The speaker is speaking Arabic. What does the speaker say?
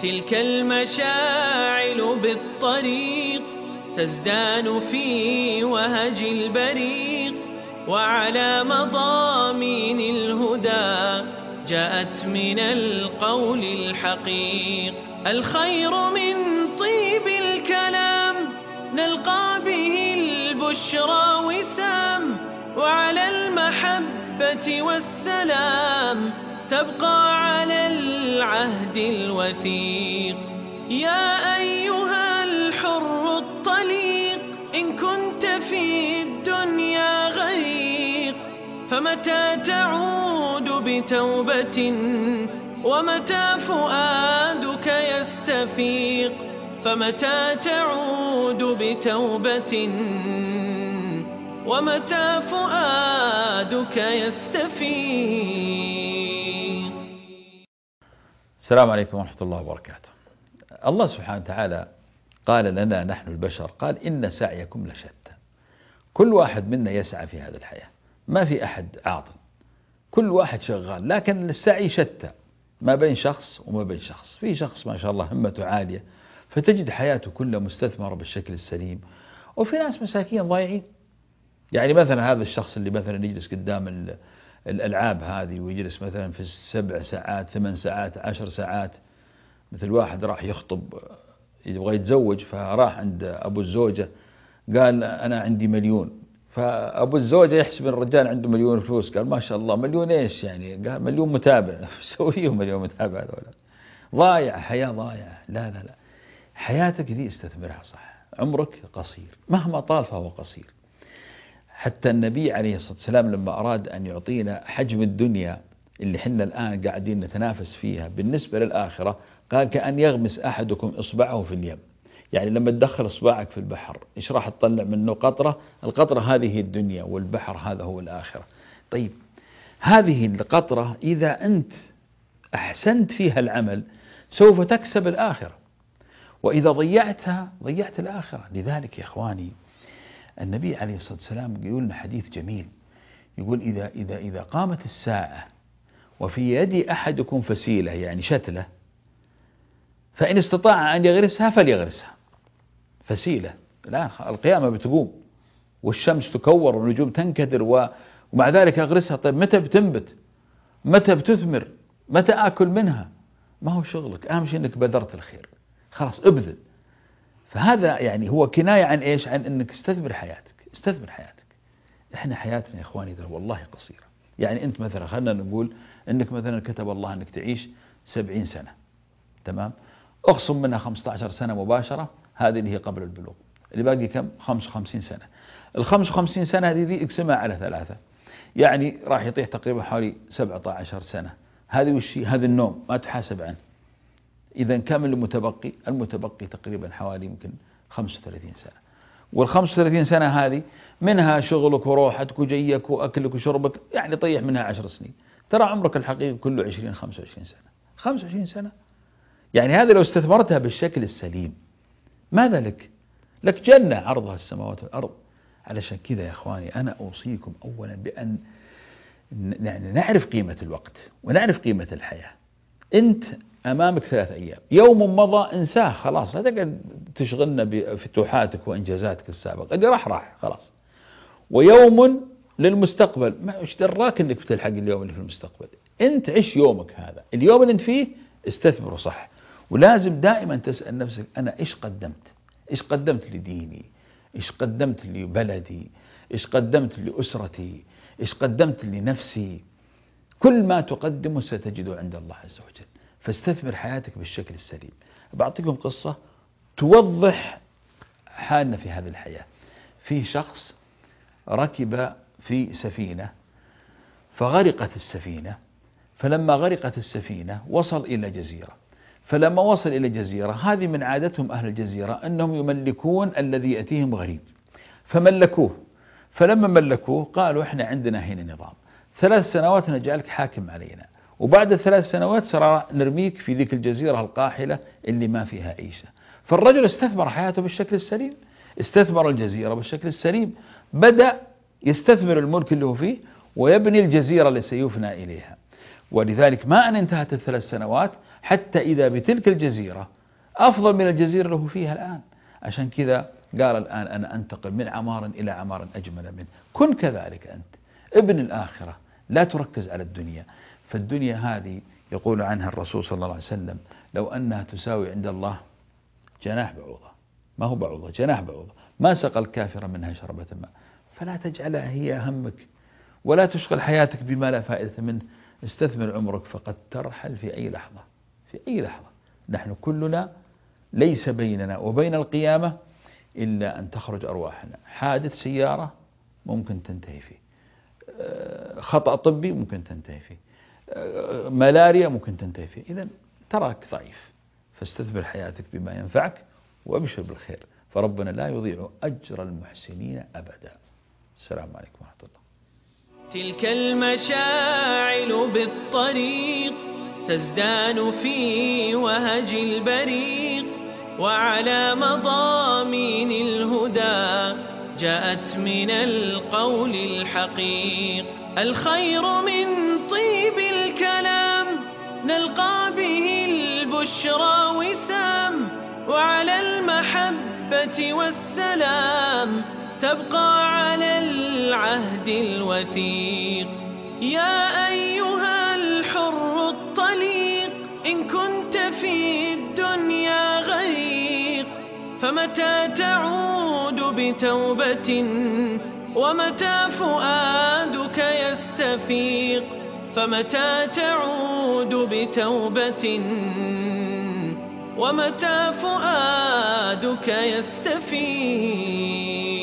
تلك المشاعل بالطريق تزدان في وهج البريق، وعلى مضامين الهدى جاءت من القول الحقيق. الخير من طيب الكلام نلقى به البشرى وسام، وعلى المحبة والسلام تبقى على العهد الوثيق. يا أيها الحر الطليق إن كنت في الدنيا غريق، فمتى تعود بتوبة ومتى فؤادك يستفيق، فمتى تعود بتوبة ومتى فؤادك يستفيق. السلام عليكم ورحمة الله وبركاته. الله سبحانه وتعالى قال لنا نحن البشر، قال إن سعيكم لشتى. كل واحد منا يسعى في هذه الحياة، ما في أحد عاطل، كل واحد شغال، لكن السعي شتى ما بين شخص وما بين شخص. في شخص ما شاء الله همته عالية فتجد حياته كلها مستثمرة بالشكل السليم، وفي ناس مساكين ضايعين. يعني مثلا هذا الشخص اللي مثلا يجلس قدام الألعاب هذه ويجلس مثلا في 7 ساعات 8 ساعات 10 ساعات. مثل واحد راح يخطب يبغى يتزوج، فراح عند أبو الزوجة قال أنا عندي 1,000,000، فأبو الزوجة يحسب الرجال عنده 1,000,000 فلوس، قال ما شاء الله 1,000,000 إيش يعني؟ قال 1,000,000 متابع. سويهم 1,000,000 متابع هذول؟ ضايع، حياة ضايعة. لا لا لا، حياتك ذي استثمرها صح. عمرك قصير مهما طال فهو قصير. حتى النبي عليه الصلاة والسلام لما أراد أن يعطينا حجم الدنيا اللي حنا الآن قاعدين نتنافس فيها بالنسبة للآخرة، قال كأن يغمس أحدكم إصبعه في اليم. يعني لما تدخل إصبعك في البحر إيش راح تطلع منه؟ قطرة. القطرة هذه هي الدنيا، والبحر هذا هو الآخرة. طيب هذه القطرة إذا أنت أحسنت فيها العمل سوف تكسب الآخرة، وإذا ضيعتها ضيعت الآخرة. لذلك يا إخواني النبي عليه الصلاة والسلام يقول لنا حديث جميل، يقول إذا قامت الساعة وفي يد أحدكم فسيلة، يعني شتلة، فإن استطاع أن يغرسها فليغرسها. فسيلة الآن القيامة بتقوم والشمس تكور والنجوم تنكدر ومع ذلك أغرسها. طيب متى بتنبت؟ متى بتثمر؟ متى آكل منها؟ ما هو شغلك، أهم شيء أنك بذرت الخير، خلاص ابذل. فهذا يعني هو كناية عن إيش؟ عن أنك استثمر حياتك. استثمر حياتك. إحنا حياتنا يا إخواني والله قصيرة. يعني أنت مثلا خلنا نقول أنك مثلا كتب الله أنك تعيش 70 سنة، تمام؟ أخصم منها 15 سنة مباشرة، هذه اللي هي قبل البلوغ، اللي باقي كم؟ 55 سنة. ال 55 سنة هذه اقسمها على 3، يعني راح يطيح تقريبا حوالي 17 سنة. هذه وش هذا؟ النوم ما تحاسب عنه. إذا كم المتبقي؟ المتبقي تقريبا حوالي يمكن 35 سنة. وال35 سنة هذه منها شغلك وروحتك وجيك وأكلك وشربك، يعني طيح منها 10 سنين. ترى عمرك الحقيقي كله 20-25 سنة. 25 سنة يعني هذا لو استثمرتها بالشكل السليم ماذا لك؟ لك جنة عرضها السماوات والأرض. علشان كذا يا إخواني أنا أوصيكم أولا بأن نعرف قيمة الوقت ونعرف قيمة الحياة. أنت أمامك 3 أيام، يوم مضى انساه خلاص، لا تقعد تشغلنا بفتوحاتك وإنجازاتك السابقة، اللي راح خلاص. ويوم للمستقبل، ما إيش دراك أنك بتلحق اليوم اللي في المستقبل؟ أنت عيش يومك هذا، اليوم اللي أنت فيه استثمره صح. ولازم دائما تسأل نفسك أنا إيش قدمت؟ إيش قدمت لديني؟ إيش قدمت لبلدي؟ إيش قدمت لأسرتي؟ إيش قدمت لنفسي؟ كل ما تقدمه ستجده عند الله عز وجل. فاستثمر حياتك بالشكل السليم. بعطيكم قصة توضح حالنا في هذه الحياة. في شخص ركب في سفينة فغرقت السفينة، فلما غرقت السفينة وصل إلى جزيرة. فلما وصل إلى جزيرة، هذه من عادتهم أهل الجزيرة أنهم يملكون الذي يأتيهم غريب، فملكوه. فلما ملكوه قالوا إحنا عندنا هنا نظام 3 سنوات نجعلك حاكم علينا، وبعد 3 سنوات سراء نرميك في ذيك الجزيرة القاحلة اللي ما فيها عيشة. فالرجل استثمر حياته بالشكل السليم، استثمر الجزيرة بالشكل السليم، بدأ يستثمر الملك اللي هو فيه ويبني الجزيرة اللي سيفنى إليها. ولذلك ما أن انتهت ال3 سنوات حتى إذا بتلك الجزيرة أفضل من الجزيرة له فيها الآن. عشان كذا قال الآن أنا أنتقل من عمار إلى عمار أجمل منه. كن كذلك أنت ابن الآخرة، لا تركز على الدنيا. فالدنيا هذه يقول عنها الرسول صلى الله عليه وسلم لو أنها تساوي عند الله جناح بعوضة، ما هو بعوضة، جناح بعوضة، ما سقى الكافر منها شربة ماء. فلا تجعلها هي همك، ولا تشغل حياتك بما لا فائدة منه. استثمر عمرك، فقد ترحل في أي لحظة، في أي لحظة. نحن كلنا ليس بيننا وبين القيامة إلا أن تخرج أرواحنا. حادث سيارة ممكن تنتهي فيه، خطأ طبي ممكن تنتهي فيه، ملاريا ممكن تنتهي فيه. إذن تراك ضعيف، فاستثمر حياتك بما ينفعك وابشر بالخير، فربنا لا يضيع أجر المحسنين أبدا. السلام عليكم ورحمة الله. تلك المشاعل بالطريق تزدان في وهج البريق، وعلى مضامين الهدى جاءت من القول الحقيق. الخير من طيب الكلام نلقى به البشرى وسام، وعلى المحبة والسلام تبقى على العهد الوثيق. يا أيها الحر الطليق إن كنت في الدنيا غريق، فمتى تعود بتوبة ومتى فؤادك يستفيق، فمتى تعود بتوبة ومتى فؤادك يستفيق.